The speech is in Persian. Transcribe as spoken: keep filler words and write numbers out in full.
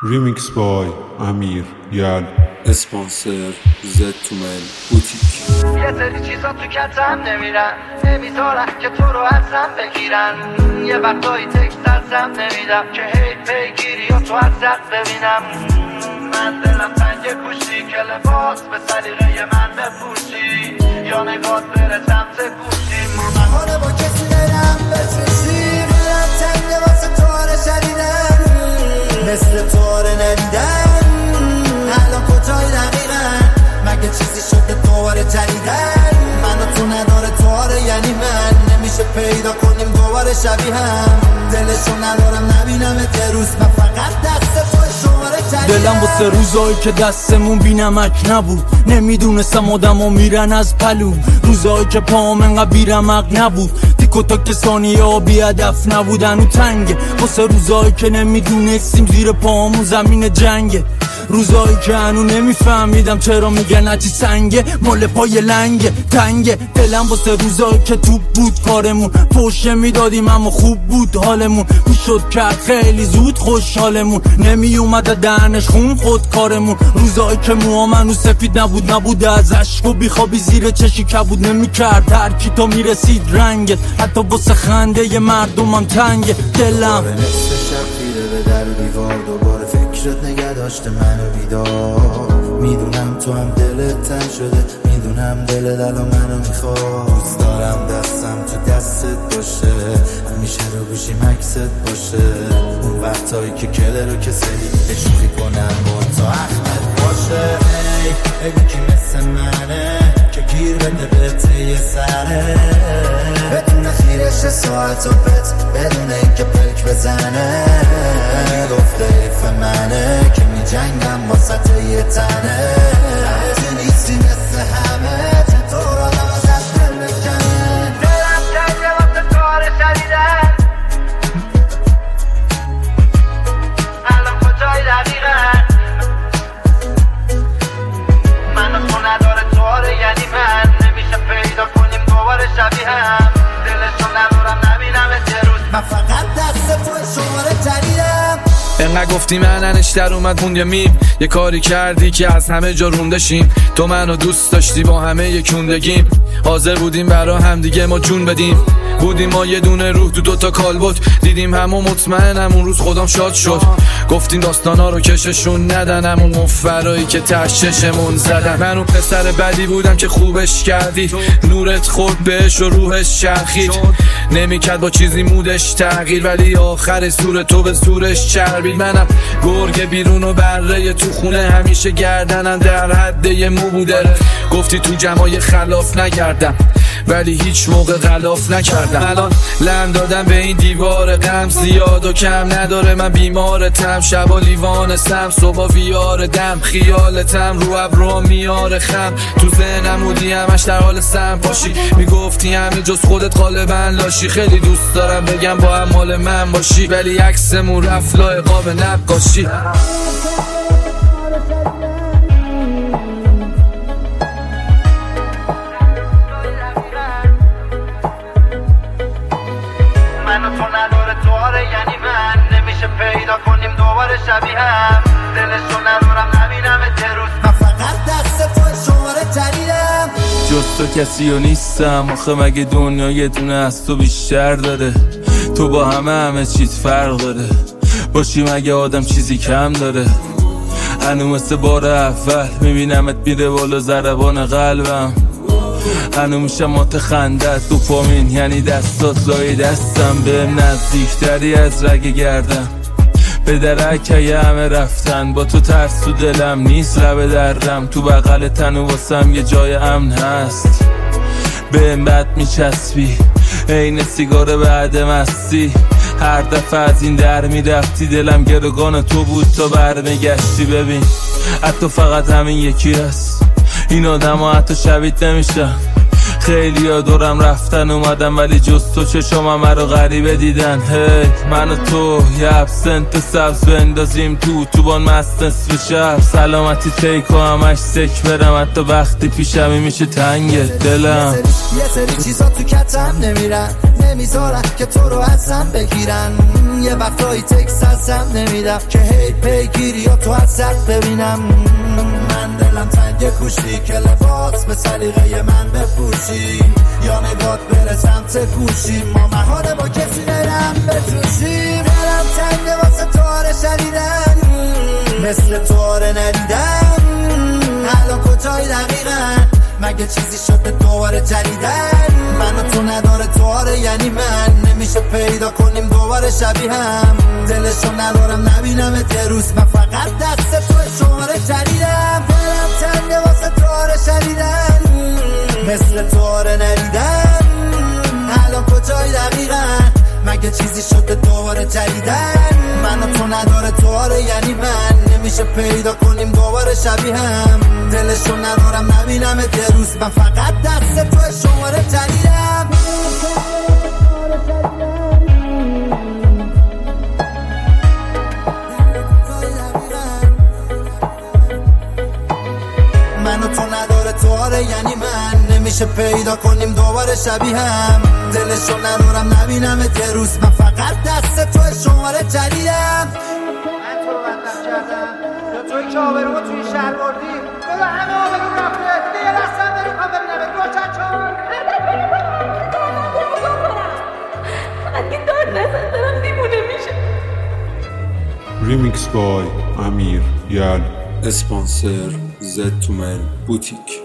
ریمیکس بای امیر یل، اسپانسر زد تومن بوتیک. یه سری چیزا تو کتم نمیرن، نمیذارن که تو رو ازم بگیرن. یه وقتایی تکست ازم نمیدم که هی پیگیری و تو ازت ببینم. من دلم تنگ گوشی که لباس به سلیقه من بپوشی، یا نگات بره سمت گوشی. بهانه با کسی دلم بفرستی، دلم تنگه واسه تواره شدیدن، مثل تواره ندیدن. الان کجای دقیقن؟ مگه چیزی شده دوباره جدیدن؟ منو تو نداره تواره یعنی من نمیشه پیدا کنیم دوباره شبیه هم. دلشو ندارم نبینم یه روز، من فقط دست توی شماره جدیدن. دلم واسه روزایی که دستمون بی نمک نبود، نمیدونستم آدم ها میرن از پلو. روزایی که پام انقدر بی رمق نبود، تیک و تاک ثانیه ها بی هدف نبودن و تنگه. واسه روزایی که نمیدونستیم زیر پامون زمین جنگه. روزایی که هنو نمیفهمیدم چرا میگن هرچی سنگه مال پای لنگه تنگه. دلم واسه روزایی که توپ بود کارمون، پشت میدادیم اما خوب بود حالمون. میشد کرد خیلی زود خوشحالمون، نمی اومد دهنش خون خود کارمون. روزایی که موام هنو سفید نبود، نبود از عشق و بیخوابی زیر چشی کبود. نمیکرد هر کی تا میرسید رنگت، حتی واسه خنده ی مردمم تنگه. دلم نصف شب خیره به در و دیوار، دوباره فکرت نگه داشته منو بیدار. میدونم تو هم دلت تن شده، میدونم دلت الان منو میخواد. دوست دارم دستم تو دستت باشه، همیشه رو گوشی مکست باشه. اون وقتایی که کله رو کسلی اشوخی کنم با تو اخمت باشه. ای بگو کی مثل منه که گیر بده بهت یه سره، بدون خیرش ساعت و پت، بدون اینکه پلک بزنه. میگفته ایف منه که می جنگم واسط یه تنه. تو نیستی مثل همه، چطور آدم از از دل بکنه. دلم تنگه واسه تواره شدیدن، الان کجای دقیقن؟ منو تو نداره تواره یعنی من نمیشه پیدا کنیم دوباره شبیه هم. دلشو ندارم نبینم یه روز، من فقط دست تو شماره جدیدم. انقدر گفتی مننش در اومد موند یا میم. یه کاری کردی که از همه جا رونده شیم. تو منو دوست داشتی با همه یکوندگیم، حاضر بودیم برا هم دیگه ما جون بدیم. بودیم ما یه دونه روح تو دوتا کالبد، دیدیم همو مطمئنم اون روز خودم شاد شد. گفتیم داستانا رو کششون ندن، همون مفرایی که تششمون زدن. من اون پسر بدی بودم که خوبش کردی، نورت خورد بهش و روحش چرخید. نمیکرد با چیزی مودش تغییر، ولی آخر سور تو به زورش چربید. منم گرگ بیرون و بره تو خونه، همیشه گردنم در حد یه مو بوده. گفتی تو جمعای خلاف نگردم، ولی هیچ موقع غلاف نکردم. الان لم دادم به این دیوار غم، زیاد و کم نداره من بیمارتم. شبا لیوان سم، صبح ویار دم، خیالتم رو ابرو میاره خم. تو ذهنم بودی همش در حال سم پاشی، میگفتی همه جز خودت غالبا لاشی. خیلی دوست دارم بگم با هم مال من باشی، ولی عکسمون رفت لای قاب نقاشی. منو تو نداره تواره یعنی من نمیشه پیدا کنیم دوباره شبیه هم. دلشو ندارم نبینم یه روز، من فقط دست تو شماره جدیدم. جز تو کسی و نیستم، آخه مگه دنیا یه دونه از تو بیشتر داره؟ تو با همه همه چیز فرق داره، باشی مگه آدم چیزی کم داره؟ هنو مثل بار اول میبینمت میره بالا ضربان قلبم. هنو میشم مات خندت دوپامین، یعنی دستات لای دستم. بهم نزدیکتری از رگ گردم، به درکه همه رفتن. با تو ترس تو دلم نیست، لب دردم تو بغل تن و واسم یه جای امن هست. بهم بد میچسبی عین سیگار بعد مستی، هر دفعه از این در میرفتی دلم گروگان تو بود تا برمیگشتی. ببین حتی فقط همین یکی هست، این آدم ها حتی شبیه نمیشن. خیلی ها دورم رفتن اومدن ولی جز تو چشمم مرا غریبه دیدن. هی hey, من و تو یه ابسنت سبز بندازیم تو تو بان مست نصف شب. سلامتی تیکو همش سک برم حتی وقتی پیشمی میشه تنگ دلم. یه سری چیزا تو کتم نمیرن نمیذارن که تو رو ازم بگیرن. یه وقتایی تکس ازم نمیدم که هی پیگیری یا تو ازت ببینم. من دلم تنگ کوشی که لباس به سلیقه من بپوشی یا نگات بره سمت گوشی. ما مهانه با کسی نرم بجوشیم. دلم تنگ واسه تواره شدیدن مثل تواره ندیدن. الان کجایی دقیقا مگه چیزی شده دوباره جدیدن. من و تو نداره تواره یعنی من نمیشه پیدا کنیم دوباره شبیه هم. دلشو ندارم نبینم یه روز من فقط دست تو شماره جدیدم. دلم تنگه واسه تواره شدیدن مثل تواره ندیدن. الان کجایی دقیقا مگه چیزی شده دوباره جدیدن. من و تو نداره تواره یعنی من نمیشه پیدا کنیم دوباره شبیه هم. دلشو ندارم نبینم یه روز من فقط دست تو شماره جدیدم. من و تو نداره تواره یعنی من نمیشه پیدا کنیم دوباره شبیه هم. دلشو ندارم نبینم یه روز من فقط دست تو شماره جدیدم. من تو رو بدم کردم یا توی که آبرو توی شهر بردی بلا همه آبرو رفته دیگه یه دستم داریم هم ببینم دو چند چار فقط این دار نزن دارم دیمونه میشه. ریمیکس بای امیر یال. اسپانسر زد تو من بوتیک.